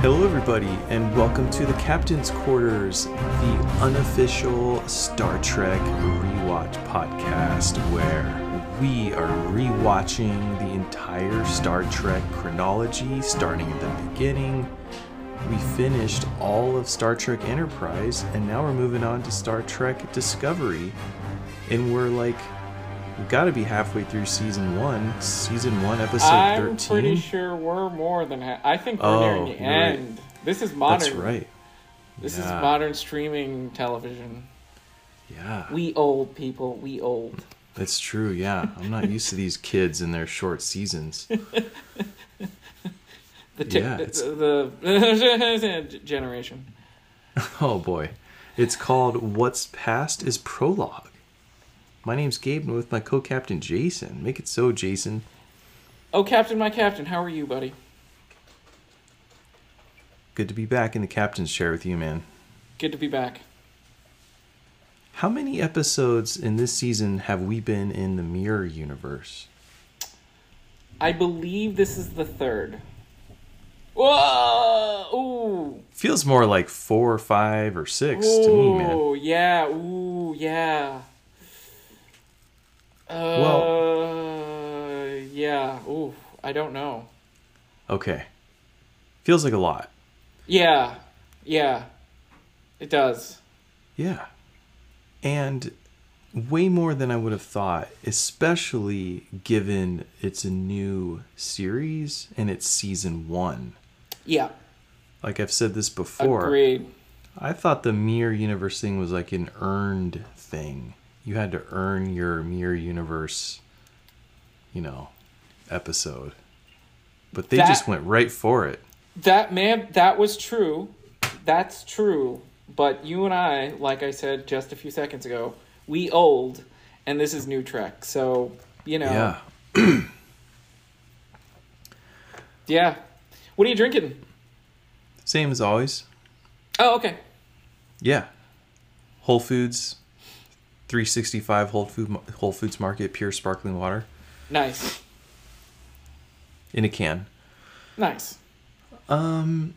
Hello, everybody, and welcome to the Captain's Quarters, the unofficial Star Trek rewatch podcast, where we are rewatching the entire Star Trek chronology, starting at the beginning. We finished all of Star Trek Enterprise, and now we're moving on to Star Trek Discovery, and we've got to be halfway through season 1, episode 13. I'm pretty sure we're more than I think we're nearing the end. Right. This is modern. That's right. This is modern streaming television. Yeah. We old people, we old. That's true, yeah. I'm not used to these kids and their short seasons. The generation. Oh boy. It's called What's Past is Prologue. My name's Gabe, and with my co-captain Jason. Make it so, Jason. Oh, Captain, my captain. How are you, buddy? Good to be back in the captain's chair with you, man. Good to be back. How many episodes in this season have we been in the Mirror Universe? I believe this is the third. Whoa! Ooh! Feels more like 4 or 5 or 6 to me, man. Oh, yeah. Ooh, yeah. Yeah. Ooh, I don't know. Okay. Feels like a lot. Yeah. It does. Yeah. And way more than I would have thought, especially given it's a new series and it's season 1. Yeah. Like I've said this before. Agreed. I thought the Mirror Universe thing was like an earned thing. You had to earn your Mirror Universe, episode. But they just went right for it. That was true. That's true. But you and I, like I said just a few seconds ago, we old, and this is new Trek. So, Yeah. Yeah. What are you drinking? Same as always. Oh, okay. Yeah. Whole Foods. 365 Whole Foods Market, pure sparkling water. Nice. In a can. Nice. But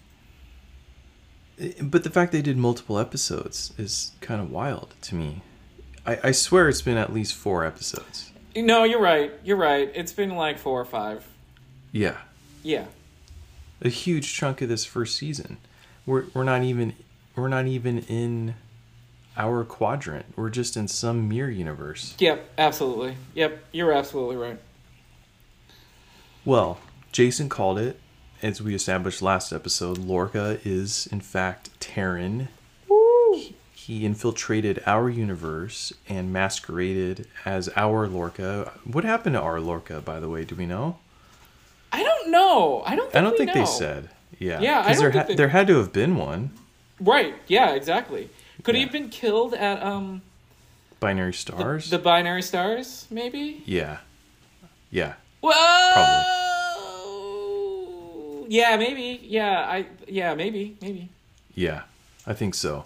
the fact they did multiple episodes is kind of wild to me. I swear it's been at least 4 episodes. No, you're right. It's been like 4 or 5. Yeah. Yeah. A huge chunk of this first season. We're not even in our quadrant. We're just in some mirror universe. Yep, absolutely. Yep, you're absolutely right. Well, Jason called it, as we established last episode. Lorca is, in fact, Terran. Woo! He infiltrated our universe and masqueraded as our Lorca. What happened to our Lorca, by the way? Do we know? I don't know. I don't think they said. Yeah. Yeah, I don't think there had to have been one. Right. Yeah, exactly. Could he have been killed at Binary Stars? The Binary Stars, maybe? Yeah. Yeah. Whoa! Probably. Yeah, maybe. Maybe. Yeah, I think so.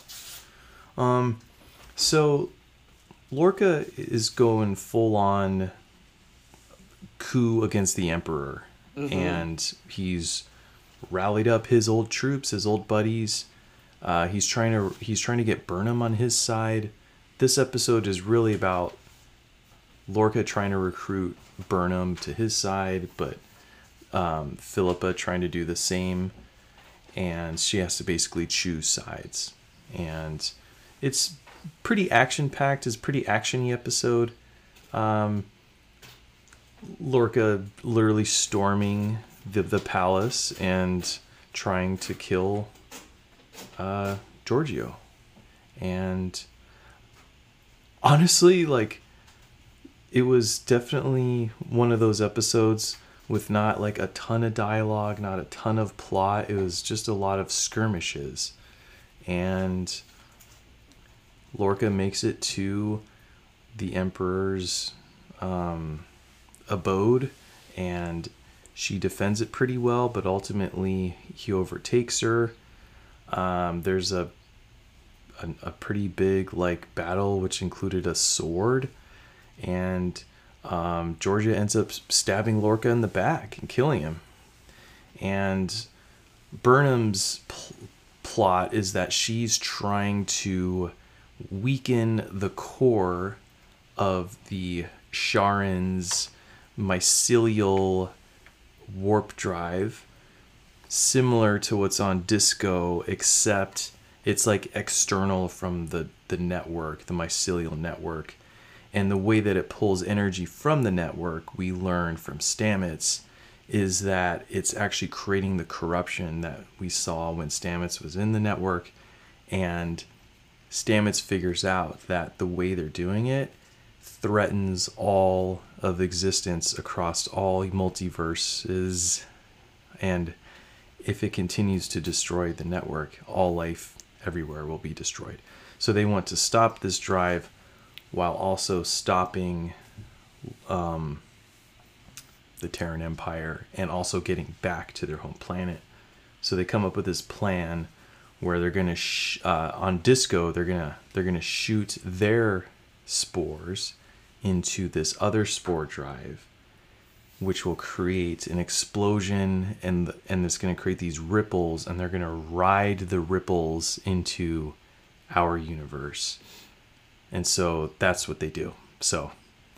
So Lorca is going full on coup against the Emperor. Mm-hmm. And he's rallied up his old troops, his old buddies. He's trying to get Burnham on his side. This episode is really about Lorca trying to recruit Burnham to his side, but Philippa trying to do the same, and she has to basically choose sides. And it's pretty action-packed. It's a pretty action-y episode. Lorca literally storming the palace and trying to kill Georgiou. And honestly, it was definitely one of those episodes with not a ton of dialogue, not a ton of plot. It was just a lot of skirmishes. And Lorca makes it to the Emperor's abode, and she defends it pretty well, but ultimately he overtakes her. There's a pretty big battle, which included a sword, and Georgia ends up stabbing Lorca in the back and killing him. And Burnham's plot is that she's trying to weaken the core of the Sharon's mycelial warp drive, similar to what's on Disco, except it's like external from the network, the mycelial network. And the way that it pulls energy from the network, we learn from Stamets, is that it's actually creating the corruption that we saw when Stamets was in the network. And Stamets figures out that the way they're doing it threatens all of existence across all multiverses. And if it continues to destroy the network, all life everywhere will be destroyed. So they want to stop this drive while also stopping the Terran Empire and also getting back to their home planet. So they come up with this plan where they're gonna on Disco they're gonna shoot their spores into this other spore drive, which will create an explosion, and it's going to create these ripples, and they're going to ride the ripples into our universe. And so that's what they do. So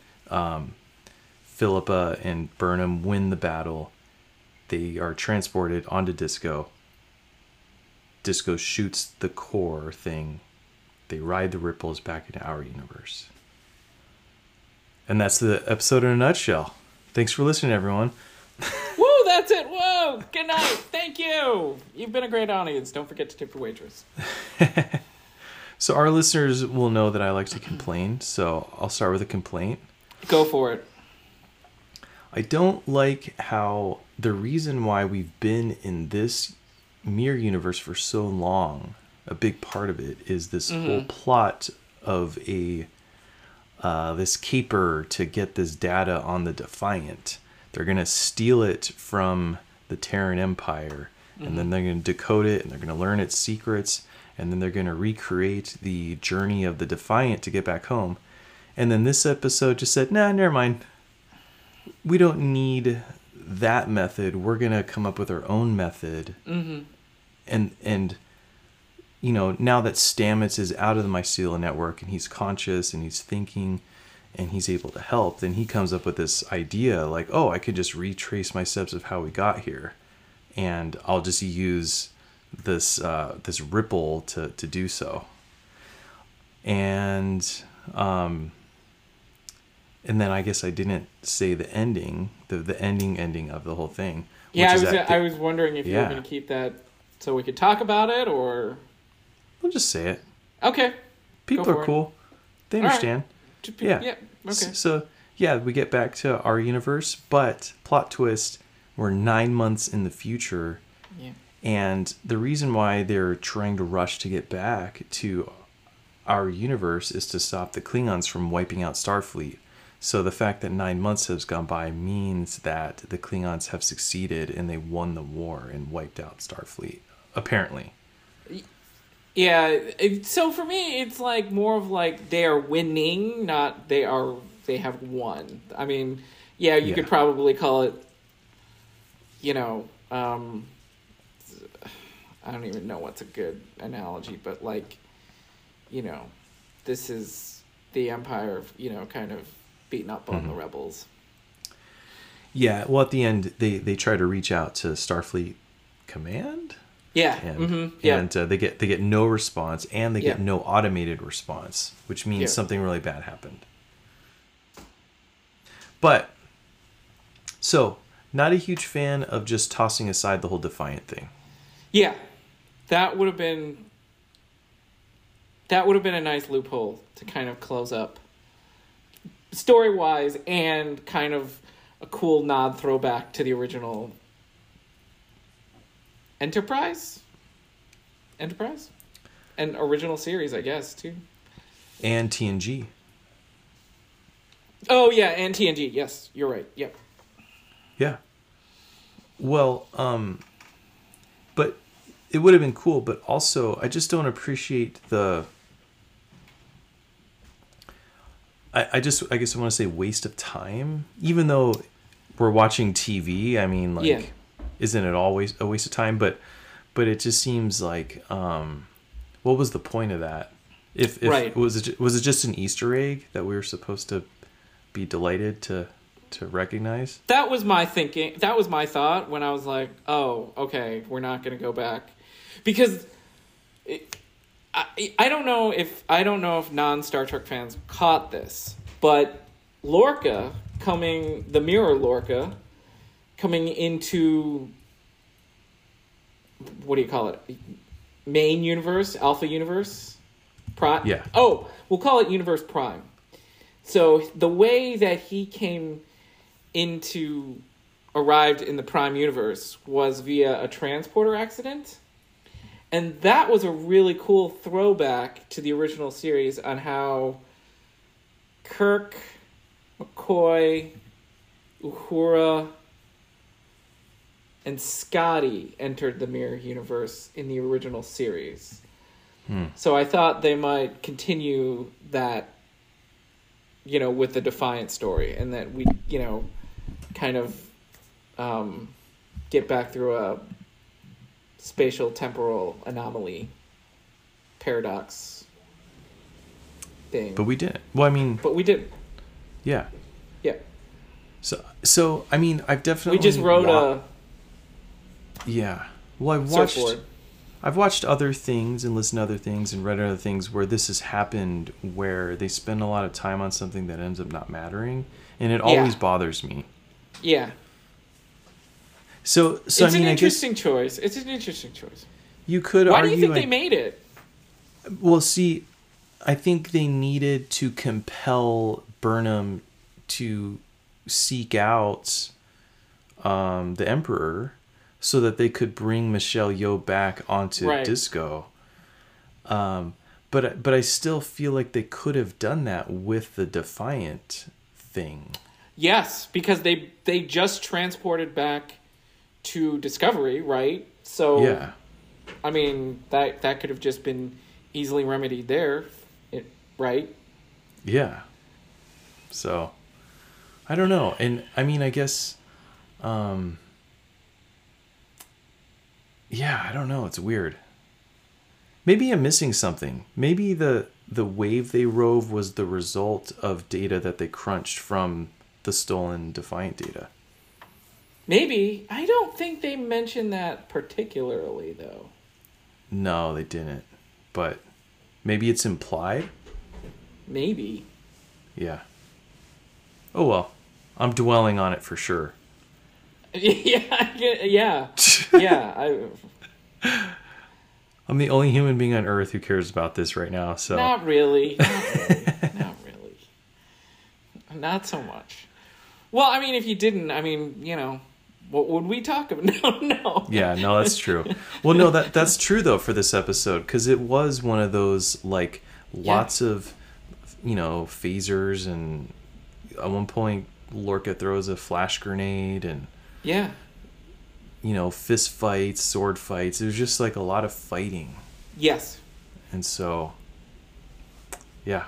Philippa and Burnham win the battle. They are transported onto Disco. Disco shoots the core thing. They ride the ripples back into our universe. And that's the episode in a nutshell. Thanks for listening, everyone. Woo, that's it. Whoa, good night. Thank you. You've been a great audience. Don't forget to tip your waitress. So our listeners will know that I like to complain, so I'll start with a complaint. Go for it. I don't like how the reason why we've been in this mirror universe for so long, a big part of it is this whole plot of this caper to get this data on the Defiant. They're going to steal it from the Terran Empire, and then they're going to decode it, and they're going to learn its secrets, and then they're going to recreate the journey of the Defiant to get back home. And then this episode just said, nah, never mind. We don't need that method. We're going to come up with our own method. And you know, now that Stamets is out of the mycelial network and he's conscious and he's thinking and he's able to help, then he comes up with this idea like, oh, I could just retrace my steps of how we got here, and I'll just use this this ripple to do so. And then I guess I didn't say the ending, the ending of the whole thing. Yeah, I was wondering if you were going to keep that so we could talk about it, or... We'll just say it. Okay. People are cool. They understand. Right. Yeah. Okay. So, yeah, we get back to our universe, but plot twist, we're 9 months in the future. Yeah. And the reason why they're trying to rush to get back to our universe is to stop the Klingons from wiping out Starfleet. So the fact that 9 months has gone by means that the Klingons have succeeded and they won the war and wiped out Starfleet, apparently. Yeah, so for me, it's like more of like they are winning, not they have won. I mean, yeah, you could probably call it, you know, I don't even know what's a good analogy, but like, you know, this is the Empire, you know, kind of beating up on the rebels. Yeah, well, at the end, they try to reach out to Starfleet Command. Yeah, and they get no response, and they get no automated response, which means something really bad happened. But so, not a huge fan of just tossing aside the whole Defiant thing. Yeah, that would have been a nice loophole to kind of close up, story-wise, and kind of a cool nod throwback to the original Enterprise? And original series, I guess, too. And TNG. Oh, yeah, and TNG. Yes, you're right. Yep. Yeah. Well, but it would have been cool, but also I just don't appreciate the... I guess I want to say waste of time. Even though we're watching TV, I mean, like... Yeah. Isn't it always a waste of time? But but it just seems like, what was the point of that? If Right. was it just an Easter egg that we were supposed to be delighted to recognize? That was my thinking. That was my thought when I was like, "Oh, okay, we're not going to go back," because I don't know if non-Star Trek fans caught this, but Lorca the mirror Lorca coming into, what do you call it? Main universe, Alpha universe, Prime. Yeah. Oh, we'll call it Universe Prime. So the way that he arrived in the Prime universe was via a transporter accident. And that was a really cool throwback to the original series on how Kirk, McCoy, Uhura, and Scotty entered the mirror universe in the original series. So I thought they might continue that, with the Defiant story, and that we, kind of get back through a spatial temporal anomaly paradox thing. But we didn't. Well, I mean, But we did. yeah. Yeah. So I mean, I've definitely We just wrote yeah. Well, surfboard. I've watched other things and listened to other things and read other things where this has happened, where they spend a lot of time on something that ends up not mattering, and it always bothers me. Yeah. So It's I mean, an I interesting guess choice. It's an interesting choice. you could Why argue. do you think they made it? Well, see, I think they needed to compel Burnham to seek out the Emperor so that they could bring Michelle Yeoh back onto Disco. But I still feel like they could have done that with the Defiant thing. Yes, because they just transported back to Discovery, right? So Yeah. I mean, that could have just been easily remedied there, right? Yeah. So, I don't know. And, I mean, I guess, yeah, I don't know. It's weird. Maybe I'm missing something. Maybe the wave they rove was the result of data that they crunched from the stolen Defiant data. Maybe. I don't think they mentioned that particularly, though. No, they didn't. But maybe it's implied? Maybe. Yeah. Oh, well. I'm dwelling on it for sure. Yeah. I'm the only human being on Earth who cares about this right now, so... Not really. Not really. Not so much. Well, I mean, if you didn't, I mean, what would we talk about? No. Yeah, no, that's true. Well, no, that's true, though, for this episode, because it was one of those, like, lots of, phasers, and at one point, Lorca throws a flash grenade, and... Yeah. Fist fights, sword fights. It was just, like, a lot of fighting. Yes. And so, yeah.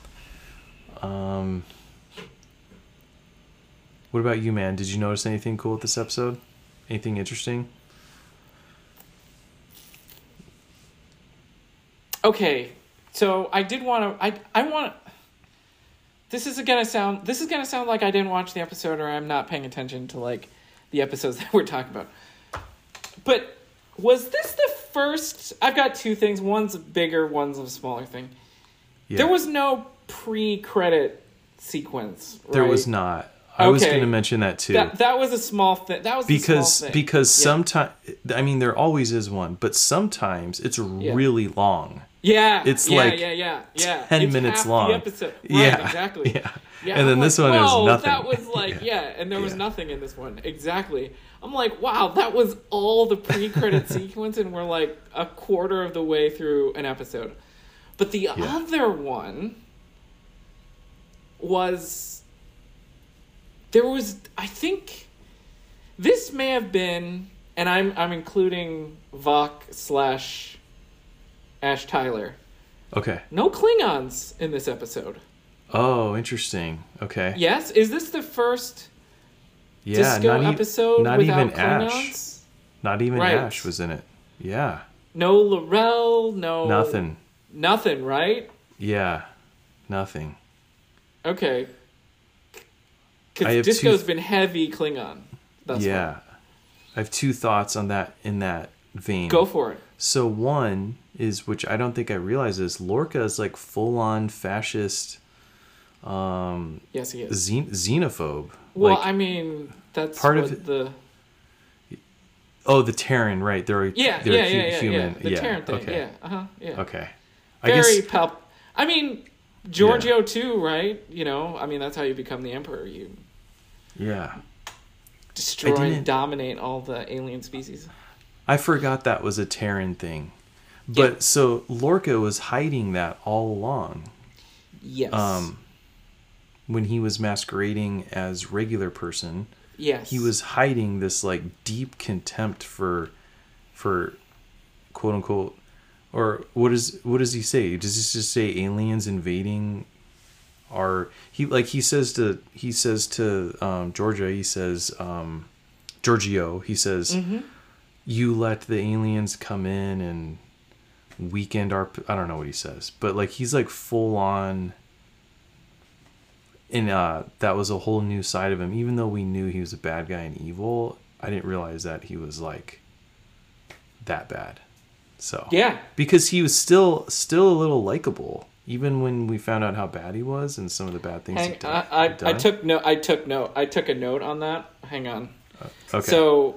What about you, man? Did you notice anything cool with this episode? Anything interesting? Okay, so I did want to. I want. This is gonna sound like I didn't watch the episode or I'm not paying attention to like the episodes that we're talking about. But was this the first? I've got two things. One's a bigger, one's a smaller thing. Yeah. There was no pre-credit sequence. Right? There was not. I was going to mention that too. That was a small thing. That was because sometimes, I mean, there always is one, but sometimes it's really long. Yeah, it's 10 minutes long. The episode. Right, exactly. Yeah. And then this one is nothing. That was like and there was nothing in this one. Exactly. I'm like, wow, that was all the pre-credit sequence, and we're like a quarter of the way through an episode. But the other one was. There was, I think, this may have been, and I'm including Vok / Ash Tyler. Okay. No Klingons in this episode. Oh, interesting. Okay. Yes, is this the first Disco episode not without even Klingons? Ash. Not even Ash was in it. Yeah. No Laurel, no... Nothing. Nothing, right? Yeah. Nothing. Okay. Because Disco's been heavy Klingon thus far. I have two thoughts on that in that vein. Go for it. So one is, which I don't think I realized, is Lorca is like full-on fascist. Yes, he is. Xenophobe. Well, like, I mean, that's part what of the... Oh, the Terran, right? They're human. The Terran thing. Okay. Yeah. Okay. I mean, Giorgio too, right? You know, I mean, that's how you become the Emperor. You destroy and dominate all the alien species. I forgot that was a Terran thing. But so Lorca was hiding that all along. Yes. When he was masquerading as regular person, yes, he was hiding this like deep contempt for quote unquote, or what does he say? Does he just say aliens invading? Or he says to Georgia, he says Giorgio, he says, you let the aliens come in and weekend our, I don't know what he says, but like he's like full on. And that was a whole new side of him. Even though we knew he was a bad guy and evil, I didn't realize that he was like that bad. So yeah, because he was still a little likable, even when we found out how bad he was and some of the bad things he done. I took a note on that. Hang on. Okay. So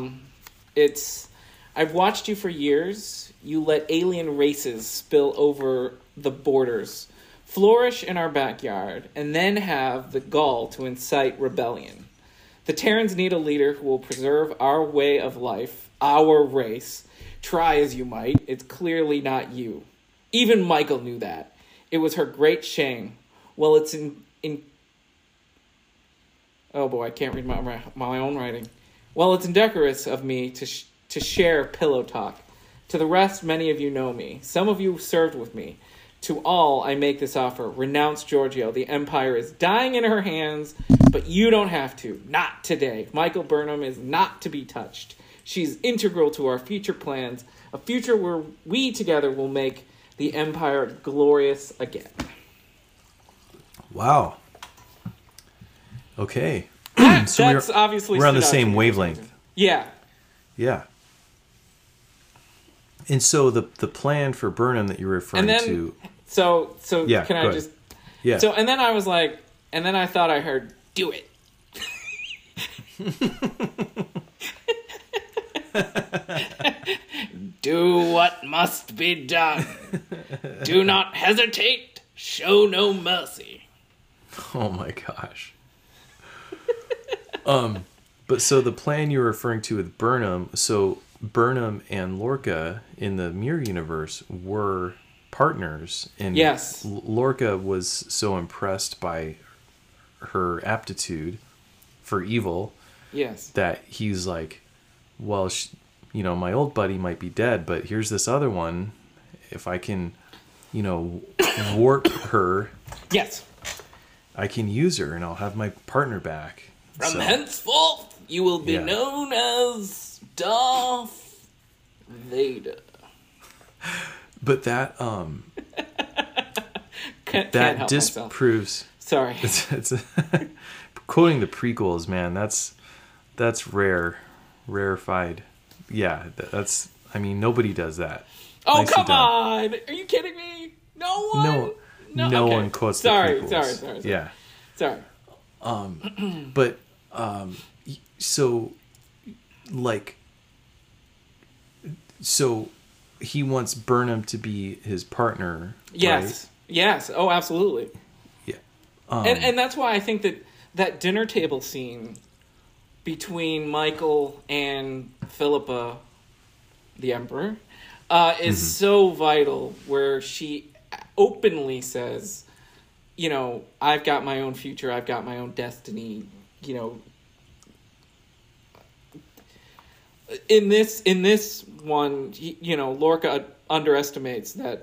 I've watched you for years. You let alien races spill over the borders, flourish in our backyard, and then have the gall to incite rebellion. The Terrans need a leader who will preserve our way of life, our race. Try as you might, it's clearly not you. Even Michael knew that. It was her great shame. Well, it's in oh boy, I can't read my own writing. Well, it's indecorous of me to share pillow talk. To the rest, many of you know me. Some of you served with me. To all, I make this offer. Renounce Giorgio. The Empire is dying in her hands, but you don't have to. Not today. Michael Burnham is not to be touched. She's integral to our future plans, a future where we together will make the Empire glorious again. Wow. Okay. So that's obviously we're on the same wavelength. Yeah. Yeah. And so the plan for Burnham that you're referring to. So yeah, can I just? Yeah. So and then I was like, and then I thought I heard, do it. Do what must be done. Do not hesitate. Show no mercy. Oh my gosh. But so the plan you're referring to with Burnham, so Burnham and Lorca in the Mirror Universe were partners, and yes, Lorca was so impressed by her aptitude for evil, yes, that he's like, well, my old buddy might be dead, but here's this other one. If I can, warp her, yes, I can use her, and I'll have my partner back. From henceforth, you will be known as Darth Vader. But that can't disproves. Sorry, it's quoting the prequels, man. That's rarefied. Yeah, that's. I mean, nobody does that. Oh, nicely come on! Are you kidding me? No one. No okay. one quotes the prequels. Sorry. Yeah. Sorry. But so he wants Burnham to be his partner. Yes. Right? Yes. Oh, absolutely. Yeah. And that's why I think that dinner table scene between Michael and Philippa, the Emperor, is so vital, where she openly says, I've got my own future, I've got my own destiny, In this one, Lorca underestimates that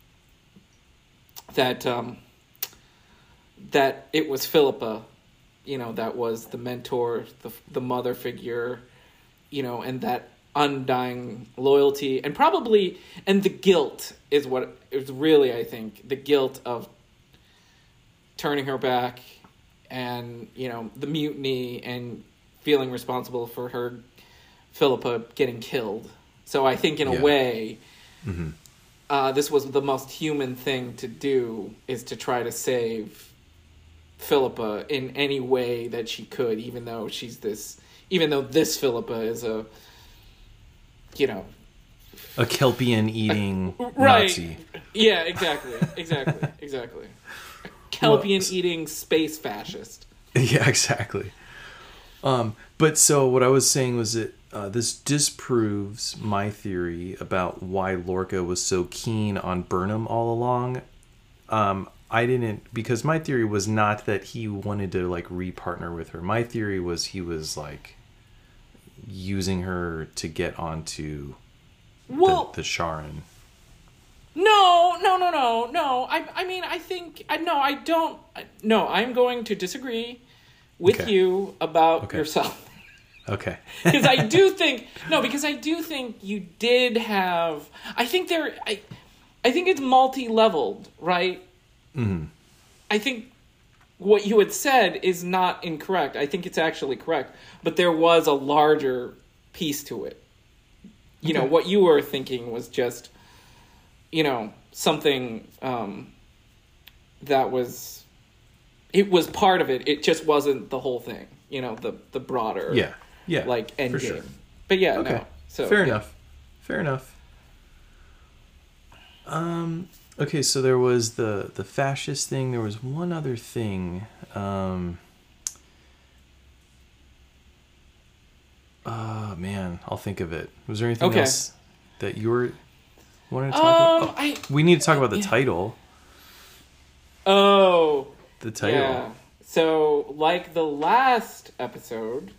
it was Philippa, that was the mentor, the mother figure, and that undying loyalty, and the guilt is what is really, I think, the guilt of turning her back, and the mutiny, and feeling responsible for her Philippa getting killed. So I think in a way, this was the most human thing to do, is to try to save Philippa in any way that she could, even though this Philippa is a Kelpian eating right. Nazi. Yeah, exactly. A Kelpian eating space fascist. Yeah, exactly. But so what I was saying was that this disproves my theory about why Lorca was so keen on Burnham all along. Because my theory was not that he wanted to like re-partner with her. My theory was he was like using her to get onto the Sharan. No. I mean, I think I don't. No, I'm going to disagree with you about yourself. Okay. Because I do think you did have. I think it's multi-leveled, right? Mm-hmm. I think what you had said is not incorrect. I think it's actually correct, but there was a larger piece to it. You know, what you were thinking was just, something that was. It was part of it. It just wasn't the whole thing. The broader. Yeah. Like end game. Sure. But yeah, okay. no. So Fair enough. Okay, so there was the fascist thing. There was one other thing. Man, I'll think of it. Was there anything else that you wanted to talk about? We need to talk about the title. Oh. The title. Yeah. So, like the last episode,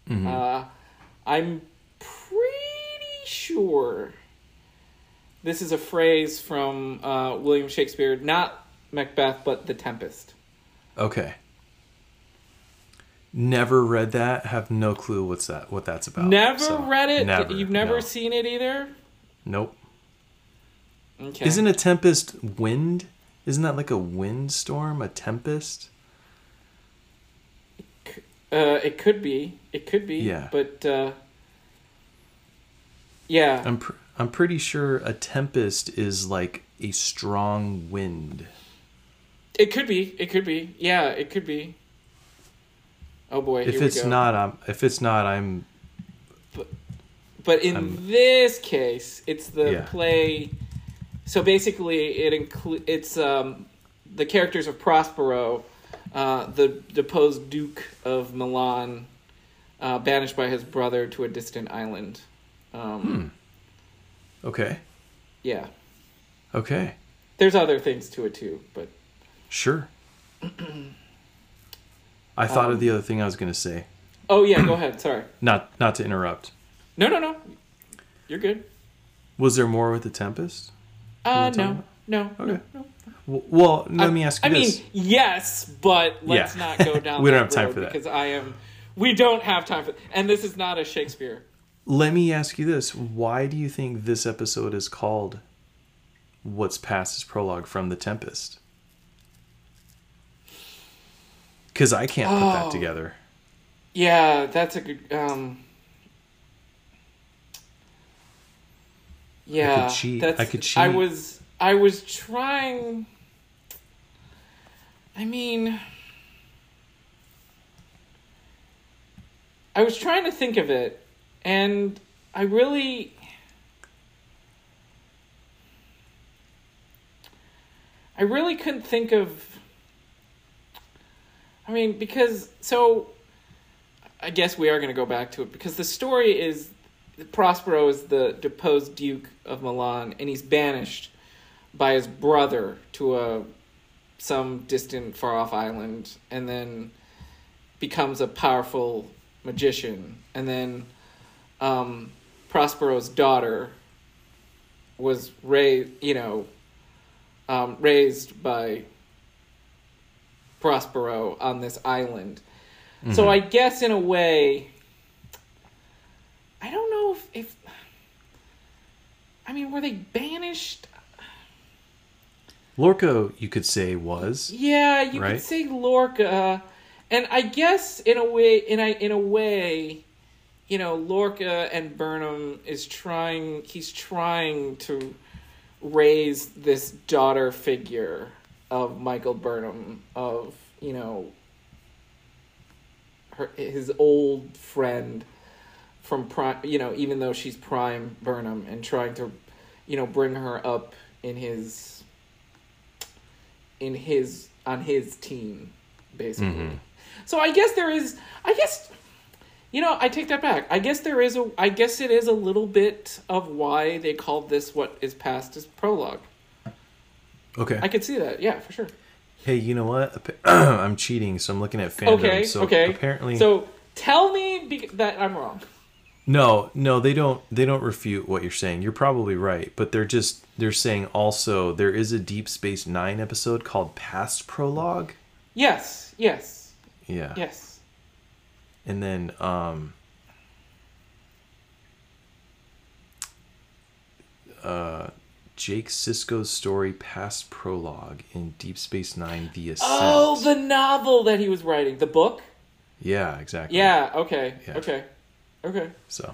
I'm pretty sure this is a phrase from William Shakespeare, not Macbeth, but The Tempest. Okay. Never read that. Have no clue what that's about. Never read it? Never. You've never seen it either? Nope. Okay. Isn't a tempest wind? Isn't that like a windstorm? A tempest? It could be. Yeah. But yeah. I'm pretty sure a tempest is like a strong wind. It could be. Yeah, it could be. Oh boy, If it's not, I'm. But in this case, it's the play. So basically, it's the characters of Prospero, the deposed Duke of Milan, banished by his brother to a distant island. Okay. Yeah. Okay. There's other things to it too, but sure. I thought of the other thing I was going to say. Oh yeah, go ahead. Sorry. Not to interrupt. No. You're good. Was there more with the Tempest? No. Okay. No. Well, let me ask you this. I mean, yes, but let's not go down. We don't have time for that because we don't have time for. And this is not a Shakespeare. Let me ask you this: why do you think this episode is called "What's Past is Prologue" from the Tempest? Because I can't put that together. Yeah, that's a good. Yeah, I could cheat. I was trying. I mean, I was trying to think of it, and I really couldn't think of. I mean, because I guess we are going to go back to it because the story is Prospero is the deposed Duke of Milan, and he's banished by his brother to some distant, far-off island, and then becomes a powerful magician. And then Prospero's daughter was raised by Prospero on this island. Mm-hmm. So I guess in a way, I don't know if were they banished? Lorca, you could say, was. Yeah, you right? could say Lorca, and I guess in a way, you know, Lorca and Burnham he's trying to raise this daughter figure of Michael Burnham, of, you know, his old friend from Prime, you know, even though she's Prime Burnham, and trying to, you know, bring her up on his team, basically. Mm-hmm. So I guess you know, I take that back. I guess it is a little bit of why they called this what is past as prologue. Okay. I could see that. Yeah, for sure. Hey, you know what? I'm cheating, so I'm looking at fandom. Okay. Apparently. So tell me that I'm wrong. No, they don't refute what you're saying. You're probably right, but they're saying also there is a Deep Space Nine episode called Past Prologue. Yes. Yeah. Yes. And then Jake Sisko's story Past Prologue in Deep Space Nine: The Ascent. Oh, the novel that he was writing, the book? Yeah, exactly. Yeah, okay. Yeah. Okay. So,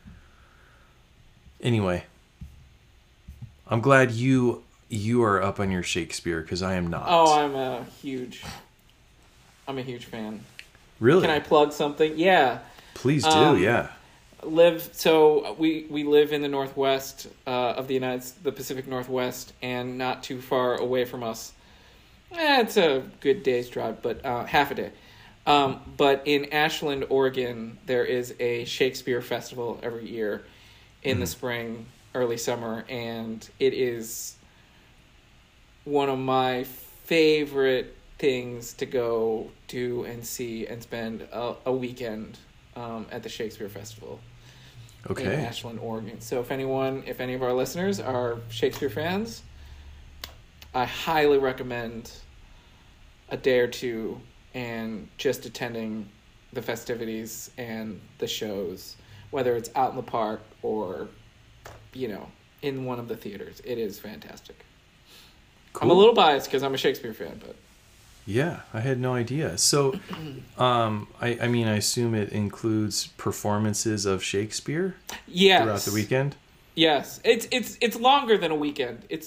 anyway, I'm glad you are up on your Shakespeare, because I am not. Oh, I'm a huge fan. Really? Can I plug something? Yeah. Please do. Yeah. So we live in the Northwest of the Pacific Northwest, and not too far away from us. It's a good day's drive, but half a day. But in Ashland, Oregon, there is a Shakespeare festival every year in the spring, early summer, and it is one of my favorite things to go do and see and spend a weekend at the Shakespeare Festival in Ashland, Oregon. So if any of our listeners are Shakespeare fans, I highly recommend a day or two and just attending the festivities and the shows, whether it's out in the park or, you know, in one of the theaters. It is fantastic. Cool. I'm a little biased because I'm a Shakespeare fan, but... Yeah, I had no idea. So, I mean, I assume it includes performances of Shakespeare throughout the weekend? Yes. It's longer than a weekend. It's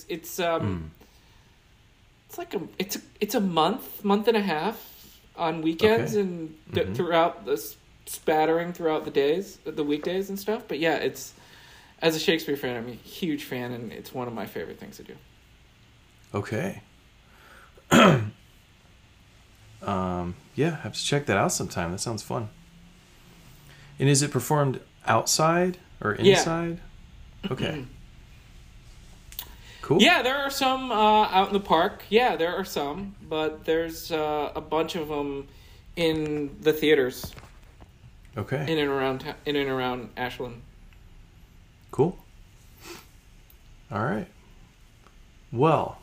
like a month and a half on weekends, and throughout the days, the weekdays and stuff. But yeah, as a Shakespeare fan, I'm a huge fan, and it's one of my favorite things to do. Okay. Yeah, I have to check that out sometime. That sounds fun. And is it performed outside or inside? Yeah. Okay. Cool. Yeah, there are some out in the park. Yeah, there are some, but there's a bunch of them in the theaters. Okay. In and around Ashland. Cool. All right. Well,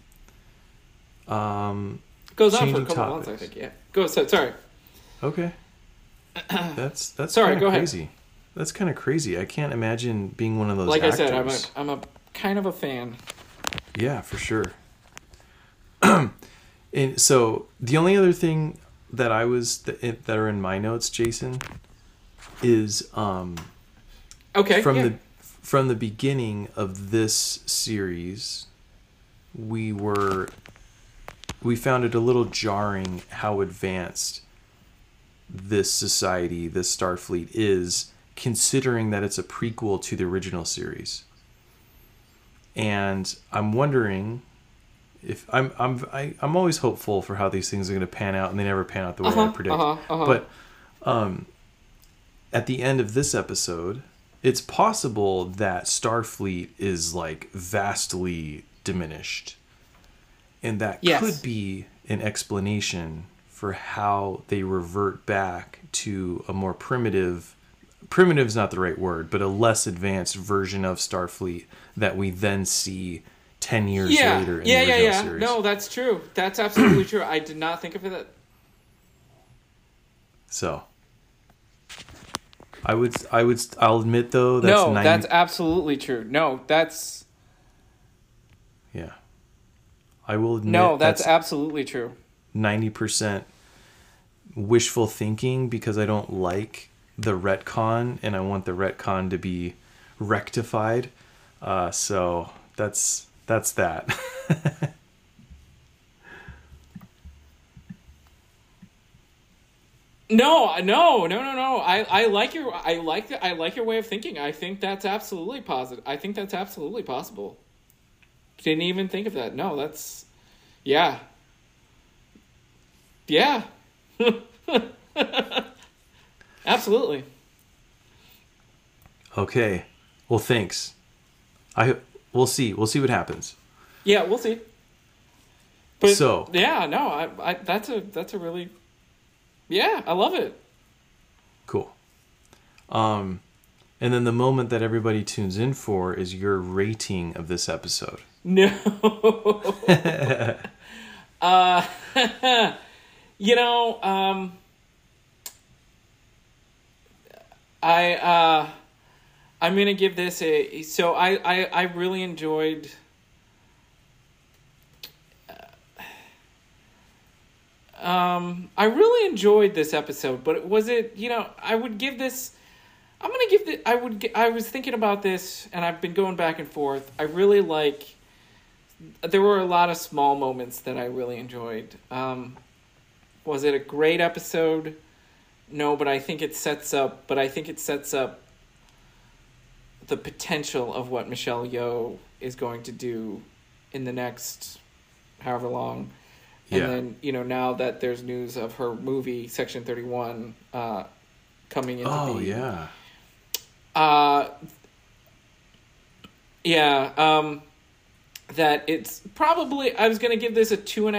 goes on for a couple months, I think. Yeah. Sorry. Okay. That's sorry. Go crazy. Ahead. That's kind of crazy. I can't imagine being one of those. Like actors. I said, I'm a kind of a fan. Yeah, for sure. And so the only other thing that that are in my notes, Jason, is from the beginning of this series, we found it a little jarring how advanced this society, this Starfleet is, considering that it's a prequel to the original series. And I'm wondering if I'm always hopeful for how these things are going to pan out, and they never pan out the way I predict. But at the end of this episode, it's possible that Starfleet is like vastly diminished. And that could be an explanation for how they revert back to a more primitive's not the right word, but a less advanced version of Starfleet that we then see 10 years later in the original series. No, that's true. That's absolutely true. I did not think of it. So, I'll admit though, that's absolutely true. No, that's Yeah. I will admit No, that's absolutely true. 90% wishful thinking because I don't like the retcon and I want the retcon to be rectified. So that's that. No. I like your way of thinking. I think that's absolutely positive. I think that's absolutely possible. Didn't even think of that. No, that's yeah. Yeah. Absolutely. Okay. Well, thanks. We'll see. We'll see what happens. Yeah, we'll see. But so yeah, no, I that's a really yeah, I love it. Cool. And then the moment that everybody tunes in for is your rating of this episode. No. You know, I'm gonna give this a. So I really enjoyed. I really enjoyed this episode, but was it? You know, I would give this. I'm gonna give the. I was thinking about this, and I've been going back and forth. I really like. There were a lot of small moments that I really enjoyed. Was it a great episode? No, but I think it sets up. But I think it sets up the potential of what Michelle Yeoh is going to do in the next however long. And then, you know, now that there's news of her movie Section 31 coming into that it's probably, I was going to give this a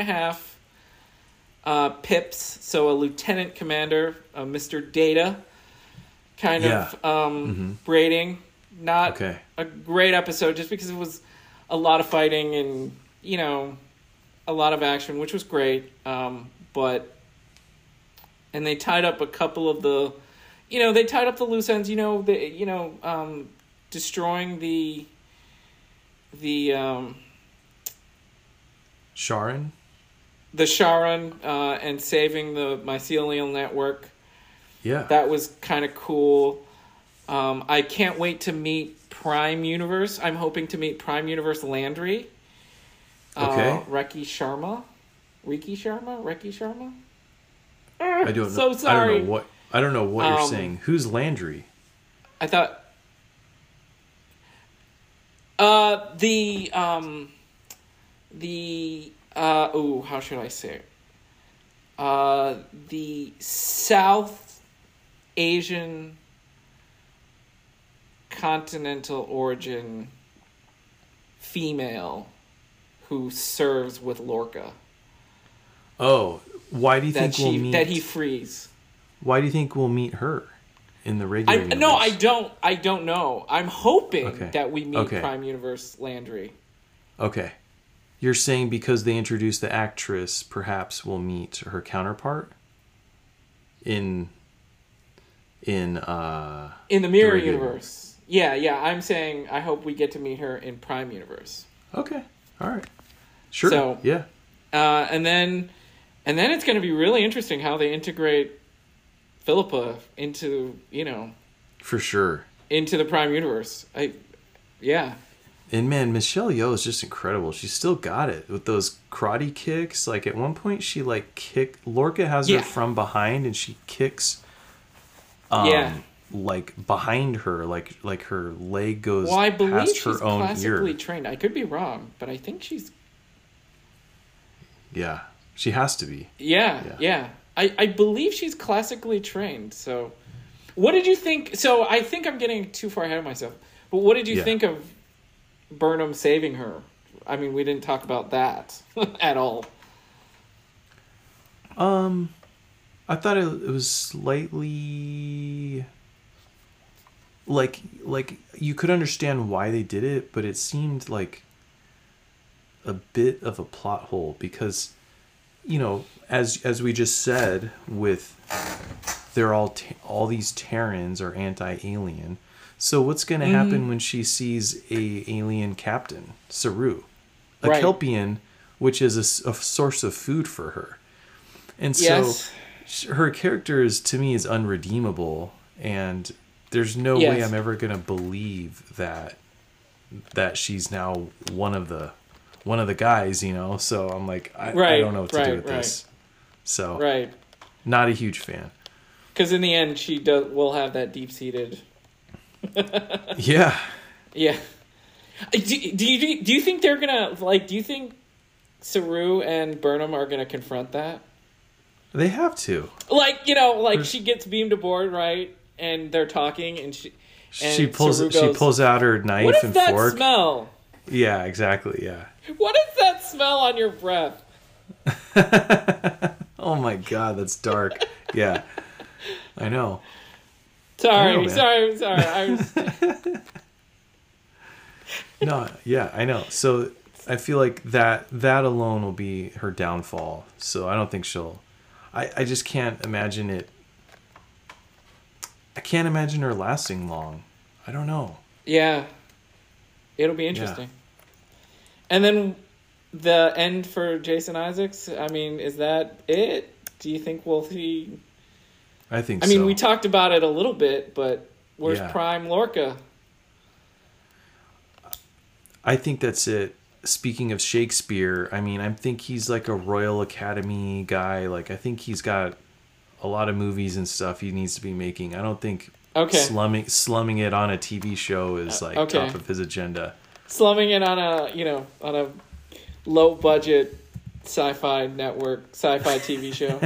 2.5 pips, so a lieutenant commander, Mr. Data kind of rating. Not a great episode just because it was a lot of fighting and, you know, a lot of action, which was great. But they tied up a couple of the, you know, they tied up the loose ends, destroying the Sharon? The Sharon, and saving the mycelial network. Yeah. That was kind of cool. I can't wait to meet Prime Universe. I'm hoping to meet Prime Universe Landry. Reki Sharma? I don't know. So sorry. I don't know what you're saying. Who's Landry? I thought how should I say it? The South Asian continental origin female who serves with Lorca. Oh, why do you think we'll meet... That he frees. Why do you think we'll meet her in the regular universe? No, I don't know. I'm hoping that we meet Prime Universe Landry. Okay. You're saying because they introduced the actress, perhaps we'll meet her counterpart? In the Mirror Universe. Yeah, I'm saying I hope we get to meet her in Prime Universe. Okay. All right. Sure. So, yeah. And then it's going to be really interesting how they integrate Philippa into, for sure, into the Prime Universe. And man, Michelle Yeoh is just incredible. She's still got it with those karate kicks. Like at one point she Lorca has her from behind and she kicks like behind her, like her leg goes past her own ear. Classically trained. I could be wrong, but I think she's... Yeah, she has to be. Yeah. I believe she's classically trained. So, what did you think? So, I think I'm getting too far ahead of myself. But what did you think of Burnham saving her? I mean, we didn't talk about that at all. I thought it was slightly like you could understand why they did it, but it seemed like a bit of a plot hole because, as we just said, with they're all these Terrans are anti-alien. So what's going to happen when she sees a alien captain, Saru, Right. Kelpian, which is a source of food for her. And so Yes. her character is, to me, is unredeemable, and there's no way I'm ever going to believe that she's now one of the guys, you know? So I'm like, I don't know what to do with this. So not a huge fan. Because in the end, she will have that deep-seated... Yeah. Yeah. Do you think they're gonna, like, do you think Saru and Burnham are gonna confront that? They have to. Like, you know, like she gets beamed aboard, right? And they're talking, and she pulls out her knife what is and that fork. Smell? Yeah, exactly. Yeah. What is that smell on your breath? Oh my God, that's dark. Yeah, I know. Sorry. I was... No, yeah, I know. So I feel like that alone will be her downfall. So I don't think she'll... I just can't imagine it. I can't imagine her lasting long. I don't know. Yeah. It'll be interesting. Yeah. And then the end for Jason Isaacs, I mean, is that it? Do you think we'll see... I think so. I mean, we talked about it a little bit, but where's Prime Lorca? I think that's it. Speaking of Shakespeare, I mean, I think he's like a Royal Academy guy. Like, I think he's got a lot of movies and stuff he needs to be making. I don't think slumming it on a TV show is like top of his agenda. Slumming it on a low budget sci-fi network, sci-fi TV show.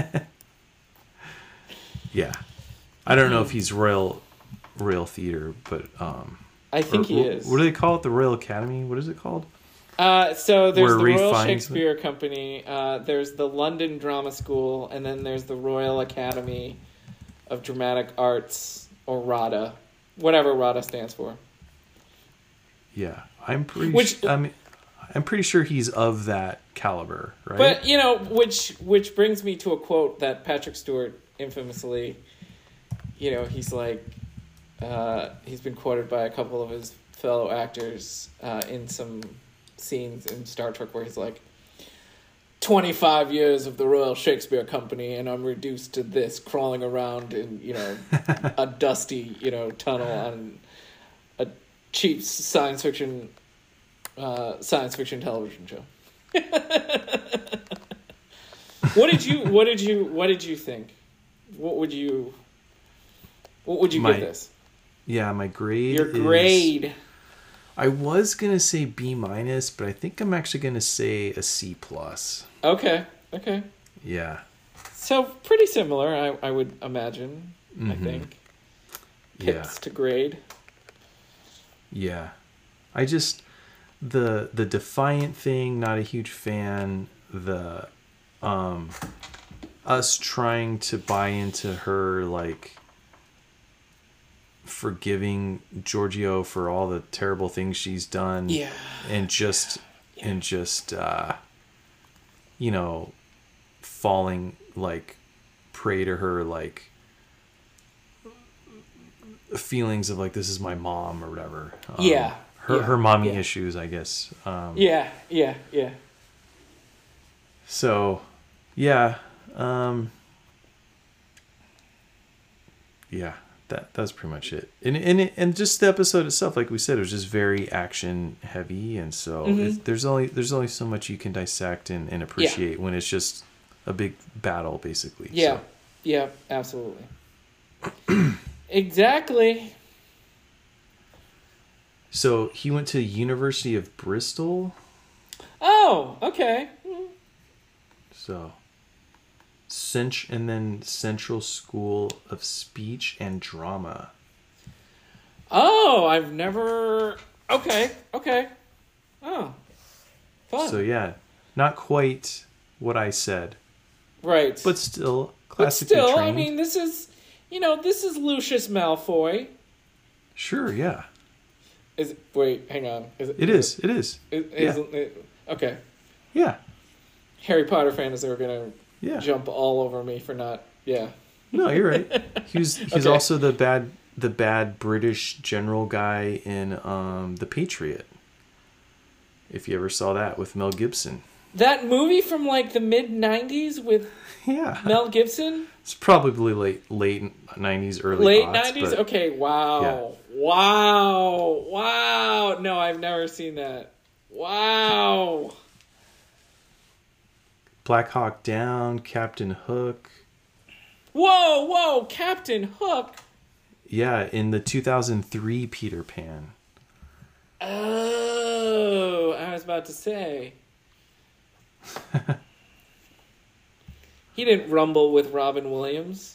Yeah. I don't know if he's Royal Theater, but I think he is. What do they call it? The Royal Academy? What is it called? So there's the Royal Shakespeare Company, there's the London Drama School, and then there's the Royal Academy of Dramatic Arts, or RADA, whatever RADA stands for. Yeah, I'm pretty sure he's of that caliber, right? But which brings me to a quote that Patrick Stewart infamously, he's like, he's been quoted by a couple of his fellow actors in some scenes in Star Trek where he's like, 25 years of the Royal Shakespeare Company and I'm reduced to this, crawling around in, a dusty, tunnel on a cheap science fiction television show. What did you think? What would you give this? Yeah, my grade. Your grade. I was gonna say B-, but I think I'm actually gonna say a C+. Okay. Yeah. So pretty similar, I would imagine. Mm-hmm. I think. Pips to grade. Yeah, I just the Defiant thing. Not a huge fan. The us trying to buy into her, like, forgiving Georgiou for all the terrible things she's done, and just falling like prey to her, like, feelings of like, this is my mom or whatever. Her mommy issues, I guess. Yeah. So, yeah. That's pretty much it. And just the episode itself, like we said, it was just very action heavy, and so there's only so much you can dissect and appreciate when it's just a big battle, basically. Yeah, so. Yeah, absolutely. Exactly. So he went to University of Bristol. Oh, okay. So, and then Central School of Speech and Drama. Oh, I've never... Okay. Oh, fun. So yeah, not quite what I said. Right. But still, classically trained. I mean, this is Lucius Malfoy. Sure, yeah. Wait, hang on. It is. Okay. Yeah. Harry Potter fans are going to jump all over me for not... Yeah. No, you're right. He's also the bad British general guy in The Patriot. If you ever saw that with Mel Gibson. That movie from like the mid 90s with Mel Gibson? It's probably late 90s, early late aughts, 90s? Okay, wow. Yeah. Wow. No, I've never seen that. Wow. Black Hawk Down, Captain Hook. Whoa, Captain Hook. Yeah, in the 2003 Peter Pan. Oh, I was about to say. He didn't rumble with Robin Williams.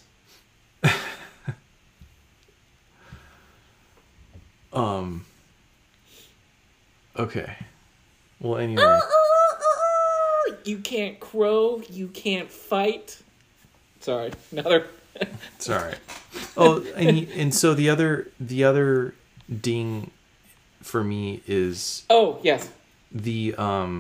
Okay. Well, anyway. You can't crow, you can't fight. Sorry, another. It's all right. Oh, and so the other ding for me is yes, the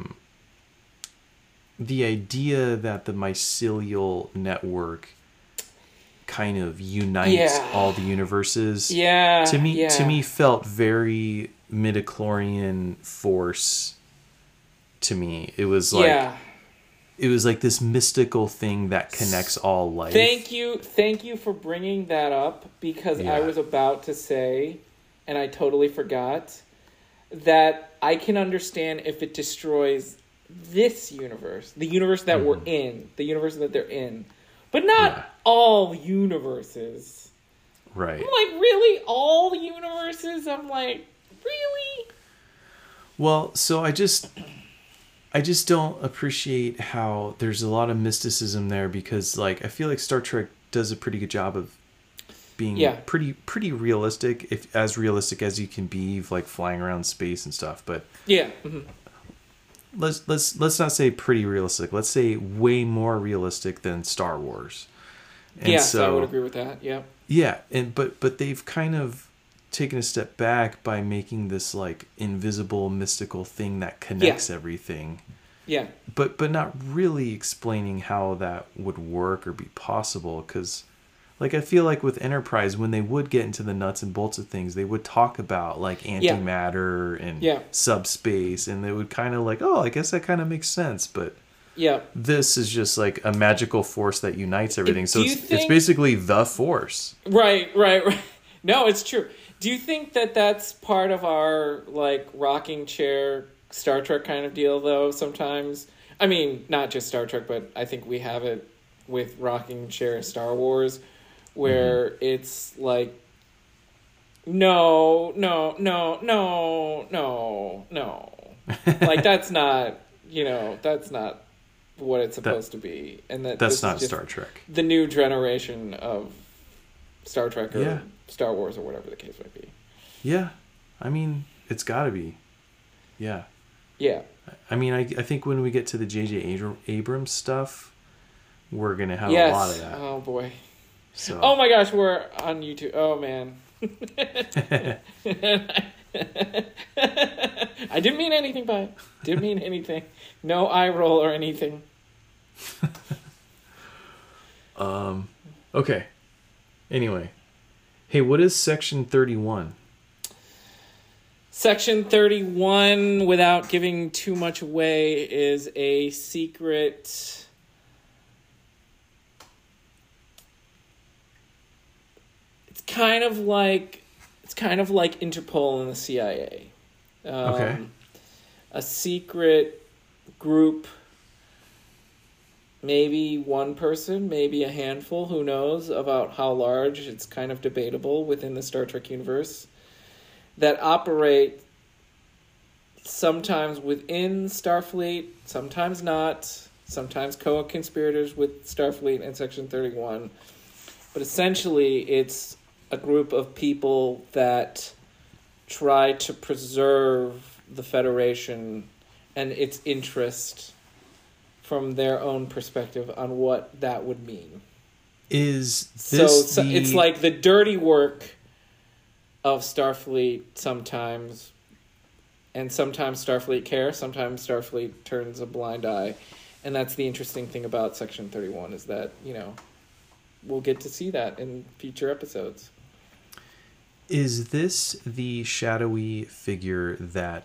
idea that the mycelial network kind of unites all the universes. Yeah. To me felt very midichlorian force. To me, it was like it was like this mystical thing that connects all life. Thank you for bringing that up, because I was about to say, and I totally forgot, that I can understand if it destroys this universe, the universe that we're in, the universe that they're in, but not all universes. Right. I'm like, really? All universes? I'm like, really? Well, so I just don't appreciate how there's a lot of mysticism there, because like I feel like Star Trek does a pretty good job of being pretty realistic, if as realistic as you can be, like flying around space and stuff. But let's not say pretty realistic. Let's say way more realistic than Star Wars. And yes, I would agree with that. Yeah. Yeah, but they've kind of taken a step back by making this like invisible mystical thing that connects everything. Yeah. But not really explaining how that would work or be possible, because like I feel like with Enterprise, when they would get into the nuts and bolts of things, they would talk about like antimatter and subspace, and they would kind of like, oh, I guess that kind of makes sense. But this is just like a magical force that unites everything. So it's basically the Force. Right. No, it's true. Do you think that that's part of our like rocking chair Star Trek kind of deal, though? Sometimes, I mean, not just Star Trek, but I think we have it with rocking chair Star Wars, where it's like, no, like that's not, that's not what it's supposed to be, and that's not Star Trek. The new generation of Star Trek or Star Wars or whatever the case might be. Yeah, I mean, it's got to be. Yeah. Yeah. I mean, I think when we get to the J.J. Abrams stuff, we're gonna have a lot of that. Oh boy. So. Oh my gosh, we're on YouTube. Oh man. I didn't mean anything by it. Didn't mean anything. No eye roll or anything. Okay. Anyway. Hey, what is Section 31? Section 31, without giving too much away, is a secret... It's kind of like Interpol and the CIA. Okay. A secret group, maybe one person, maybe a handful, who knows about how large, it's kind of debatable within the Star Trek universe, that operate sometimes within Starfleet, sometimes not, sometimes co-conspirators with Starfleet and Section 31. But essentially, it's a group of people that try to preserve the Federation and its interest from their own perspective on what that would mean. Is this so it's like the dirty work of Starfleet sometimes, and sometimes Starfleet cares, sometimes Starfleet turns a blind eye, and that's the interesting thing about Section 31, is that, we'll get to see that in future episodes. Is this the shadowy figure that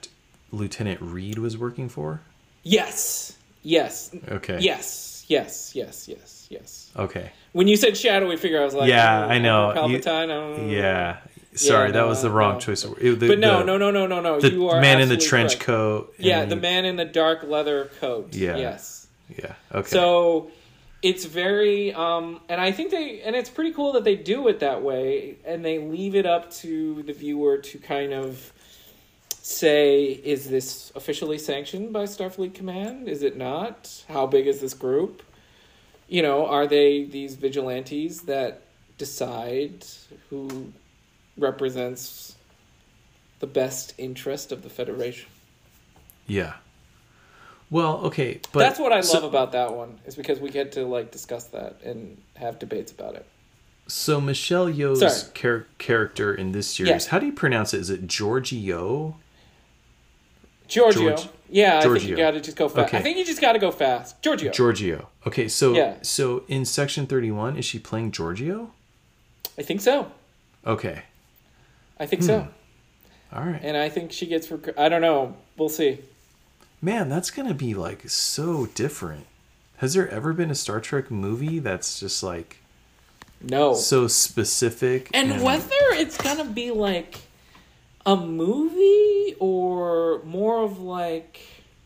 Lieutenant Reed was working for? Yes. Yes. Okay. Yes. Yes. Yes. Yes. Yes. Okay. When you said shadowy figure, I was like, yeah, I know. Palpatine. Yeah. Sorry, that was the wrong choice. But no. The You are man in the trench correct. coat. Yeah, the man in the dark leather coat. Yeah. Yes. Yeah. Okay. So it's very, and I think it's pretty cool that they do it that way, and they leave it up to the viewer to kind of say, is this officially sanctioned by Starfleet Command? Is it not? How big is this group? You know, are they these vigilantes that decide who represents the best interest of the Federation? Yeah. Well, okay, but that's what I love about that one, is because we get to like discuss that and have debates about it. So Michelle Yeoh's character in this series, how do you pronounce it? Is it Giorgio? Giorgio. Yeah, Giorgio. I think you got to just go fast. Okay. I think you just got to go fast. Giorgio. Okay, so in Section 31, is she playing Giorgio? I think so. Okay. I think so. All right. And I think she gets... I don't know. We'll see. Man, that's going to be, like, so different. Has there ever been a Star Trek movie that's just, like... No. So specific? And whether it's going to be, like... a movie or more of like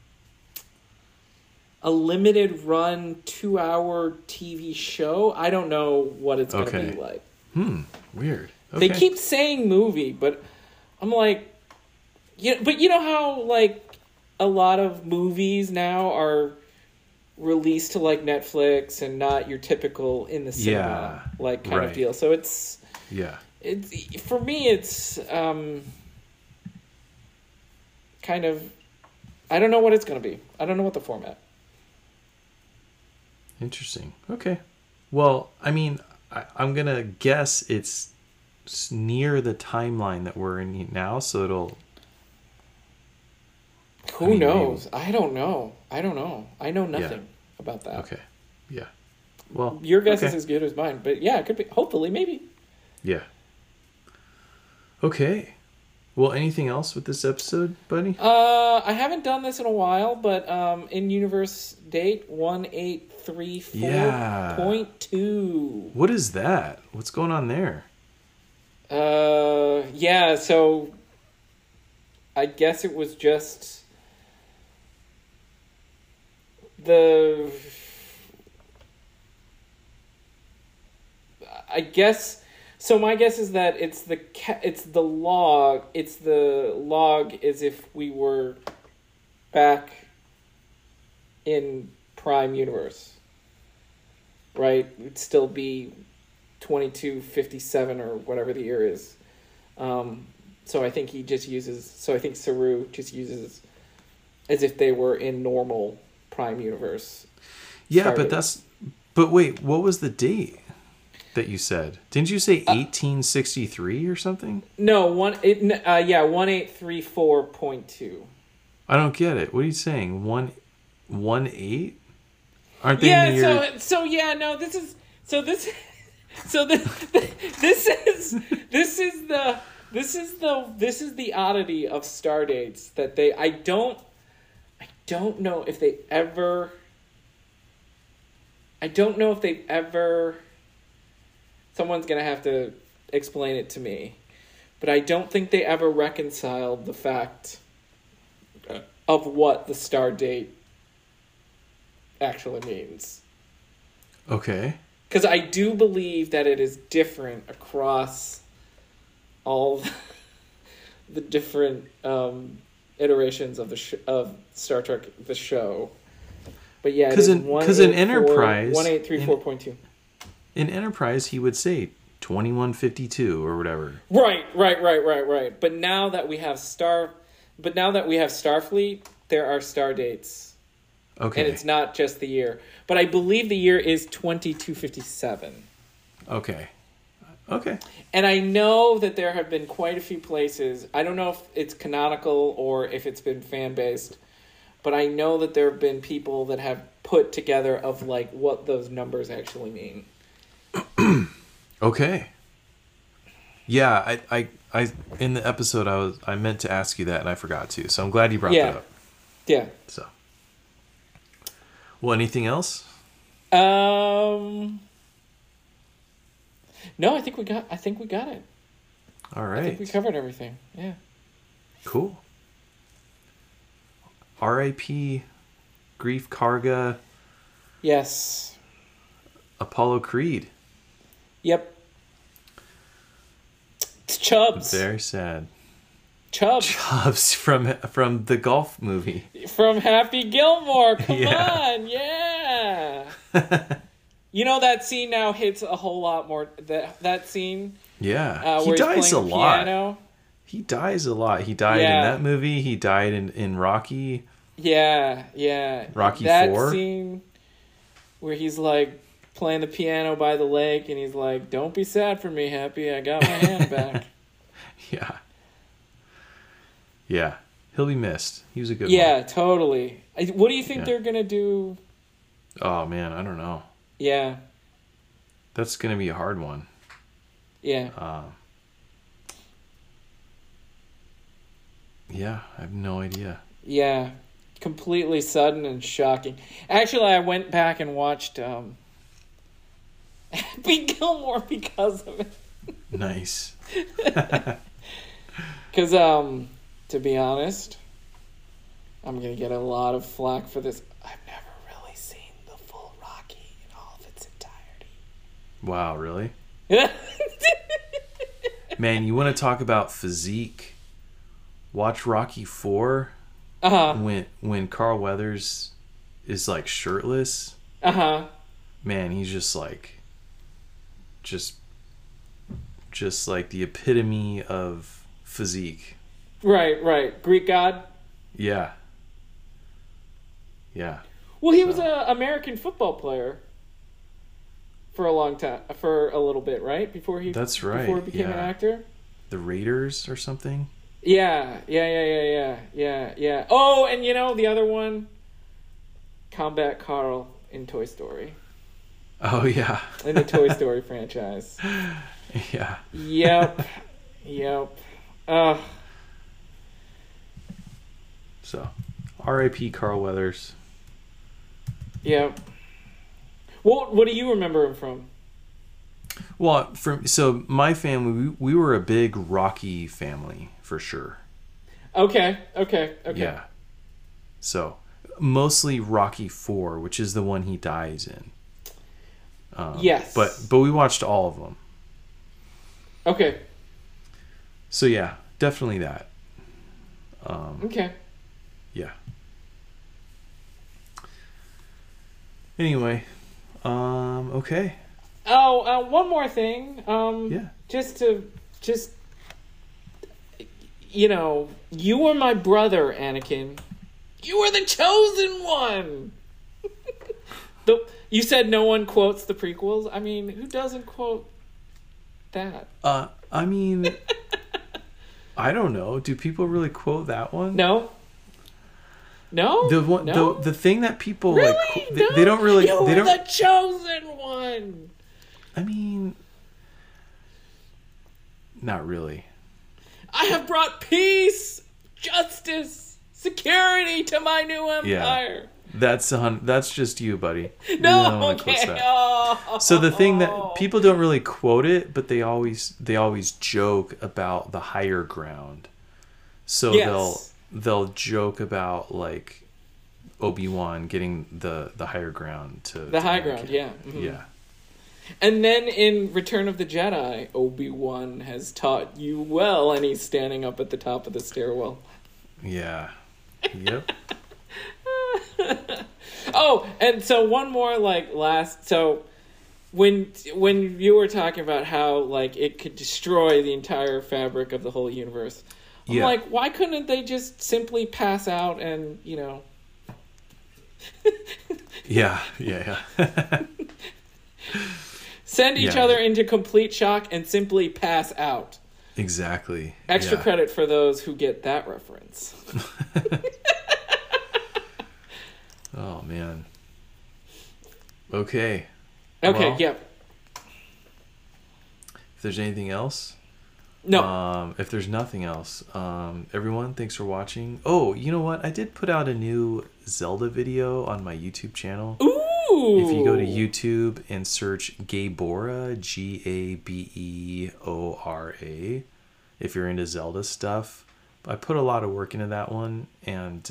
a limited run 2-hour TV show. I don't know what it's going to be like. Weird. Okay. They keep saying movie, but I'm like, but you know how like a lot of movies now are released to like Netflix and not your typical in the cinema like kind of deal. So it's for me it's kind of, I don't know what it's going to be. I don't know what the format. Interesting. Okay. Well, I mean, I'm going to guess it's near the timeline that we're in now, so it'll... Who knows? Maybe. I don't know. I know nothing about that. Okay. Yeah. Well, your guess is as good as mine, but yeah, it could be. Hopefully, maybe. Yeah. Okay. Well, anything else with this episode, buddy? I haven't done this in a while, but in universe date 1834.2. What is that? What's going on there? Yeah, so I guess it was just So my guess is that it's the log. It's the log as if we were back in Prime Universe, right? It'd still be 2257 or whatever the year is. So I think he just uses. So I think Saru just uses as if they were in normal Prime Universe. Yeah, but wait, what was the date that you said? Didn't you say 1863 or something? No, 1834.2. I don't get it. What are you saying? 118? Aren't they in the year... This is the oddity of star dates that I don't know if they ever someone's going to have to explain it to me. But I don't think they ever reconciled the fact of what the star date actually means. Okay. Because I do believe that it is different across all the different iterations of of Star Trek, the show. But yeah, because in Enterprise... 1834.2. In Enterprise, he would say 2152 or whatever. Right. But now that we have Starfleet, there are star dates. Okay. And it's not just the year. But I believe the year is 2257. Okay. And I know that there have been quite a few places. I don't know if it's canonical or if it's been fan-based. But I know that there have been people that have put together of like what those numbers actually mean. Okay. Yeah, I in the episode I meant to ask you that and I forgot to. So I'm glad you brought that up. Yeah. So. Well, anything else? No, I think we got it. All right. I think we covered everything. Yeah. Cool. R.I.P. Greef Karga. Yes. Apollo Creed. Yep. It's Chubbs. Very sad. Chubbs from the golf movie. From Happy Gilmore. Come Yeah. on, yeah. You know that scene now hits a whole lot more. That scene. Yeah, where he dies a lot. Piano. He dies a lot. He died in that movie. He died in Rocky. Yeah. Rocky that 4. That scene where he's like playing the piano by the lake, and he's like, "Don't be sad for me, Happy. I got my hand back." Yeah. Yeah, he'll be missed. He was a good one. Yeah, totally. What do you think they're gonna do? Oh man, I don't know. Yeah. That's gonna be a hard one. Yeah. Yeah, I have no idea. Yeah, completely sudden and shocking. Actually, I went back and watched Happy Gilmore because of it. Nice. Because, to be honest, I'm going to get a lot of flack for this. I've never really seen the full Rocky in all of its entirety. Wow, really? Man, you want to talk about physique? Watch Rocky 4. When Carl Weathers is like shirtless. Man, he's just like just like the epitome of physique. Right. Greek god? Yeah. Well, he was an American football player for a long time, for a little bit, right? Before he became an actor. The Raiders or something. Yeah. Oh, and you know the other one, Combat Carl in Toy Story. Oh yeah. In the Toy Story franchise. Yeah. Yep. So, R.I.P. Carl Weathers. Yep. What do you remember him from? Well, so my family, we were a big Rocky family for sure. Okay. Yeah. So, mostly Rocky 4, which is the one he dies in. Yes. But we watched all of them. Okay. So yeah, definitely that. Okay. Yeah. Anyway, okay. Oh, one more thing. Yeah. You know, you were my brother, Anakin. You were the chosen one. You said no one quotes the prequels. I mean, who doesn't quote that? I mean, I don't know. Do people really quote that one? No. The thing that people really? like, they don't really. You they were don't. the chosen one. I mean, not really. I have brought peace, justice, security to my new empire. Yeah. That's just you, buddy. No, okay. Oh. So the thing that people don't really quote it, but they always joke about the higher ground. So they'll joke about like Obi-Wan getting the higher ground to the high Anakin. ground, yeah. Mm-hmm. Yeah. And then in Return of the Jedi, Obi-Wan has taught you well, and he's standing up at the top of the stairwell. Yeah. Yep. Oh, and so one more so when you were talking about how like it could destroy the entire fabric of the whole universe, I'm like, why couldn't they just simply pass out and, you know? Yeah. Send each other into complete shock and simply pass out. Exactly. Extra credit for those who get that reference. Oh, man. Okay. Okay, well, yep. If there's anything else, No. If there's nothing else, everyone, thanks for watching. Oh, you know what? I did put out a new Zelda video on my YouTube channel. Ooh. If you go to YouTube and search Gabeora, Gabeora, if you're into Zelda stuff, I put a lot of work into that one, and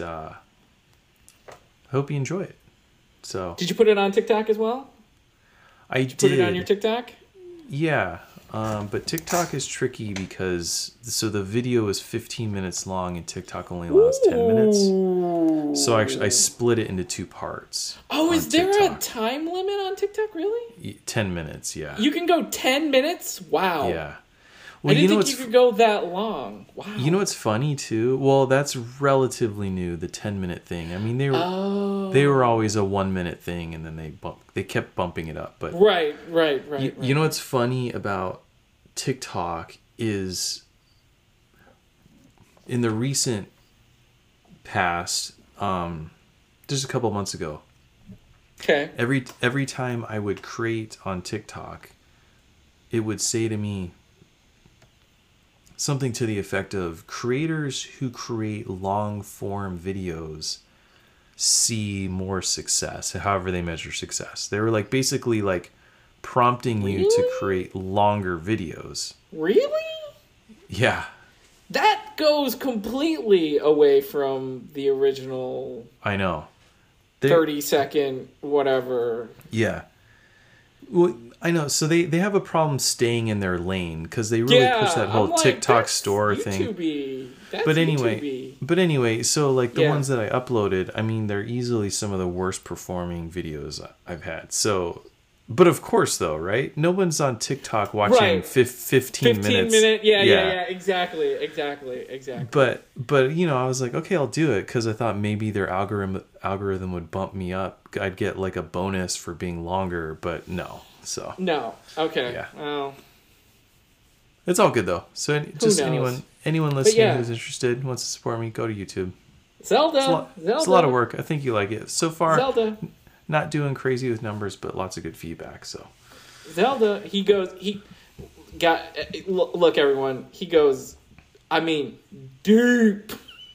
hope you enjoy it. So, did you put it on TikTok as well? I did. Put it on your TikTok? Yeah. But TikTok is tricky because the video is 15 minutes long and TikTok only allows 10 minutes. So I split it into 2 parts. Oh, is there a time limit on TikTok, really? 10 minutes, yeah. You can go 10 minutes? Wow. Yeah. Well, I didn't think you could go that long. Wow. You know what's funny too? Well, that's relatively new, the 10-minute thing. I mean, they were always a 1-minute thing, and then they kept bumping it up. But right. You know what's funny about TikTok is in the recent past, just a couple months ago. Okay. Every time I would create on TikTok, it would say to me something to the effect of, creators who create long form videos see more success, however they measure success. They were like basically like prompting you to create longer videos. Really? Yeah. That goes completely away from the original. I know. 30-second whatever. Yeah. Well, I know. So they have a problem staying in their lane because they really push that whole TikTok store thing. But anyway, so like the ones that I uploaded, I mean, they're easily some of the worst performing videos I've had. So, but of course, though, right? No one's on TikTok watching 15 minutes. Yeah, exactly. But you know, I was like, okay, I'll do it because I thought maybe their algorithm would bump me up. I'd get like a bonus for being longer, but no. So no. Okay. Yeah. Well, it's all good though. So just anyone listening who's interested, wants to support me, go to YouTube. Zelda. It's a lot of work. I think you like it so far. Zelda. Not doing crazy with numbers, but lots of good feedback. So Zelda. Look, everyone. He goes. I mean, deep.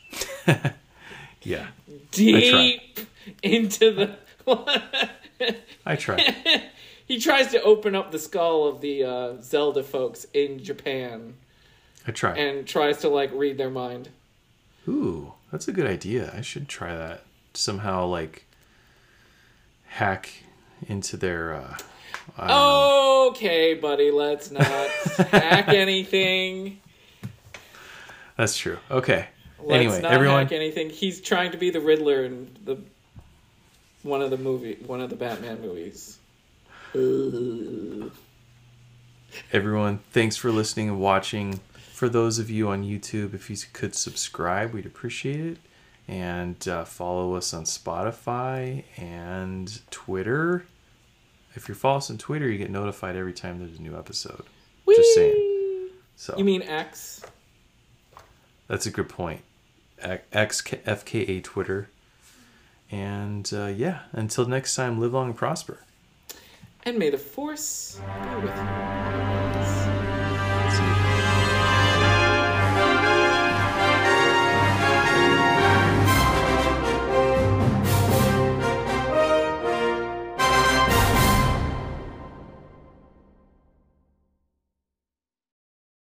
Yeah. Deep into the. I try. He tries to open up the skull of the Zelda folks in Japan. I try. And tries to, like, read their mind. Ooh, that's a good idea. I should try that. Somehow, like, hack into their... okay, buddy, let's not hack anything. That's true. Okay. Let's not hack anything. He's trying to be the Riddler in one of the Batman movies. Everyone, thanks for listening and watching. For those of you on YouTube, if you could subscribe, we'd appreciate it. And follow us on Spotify and Twitter. If you follow us on Twitter, you get notified every time there's a new episode. Whee! Just saying. So you mean X? That's a good point. FKA Twitter. And until next time, live long and prosper. And may the Force be with you.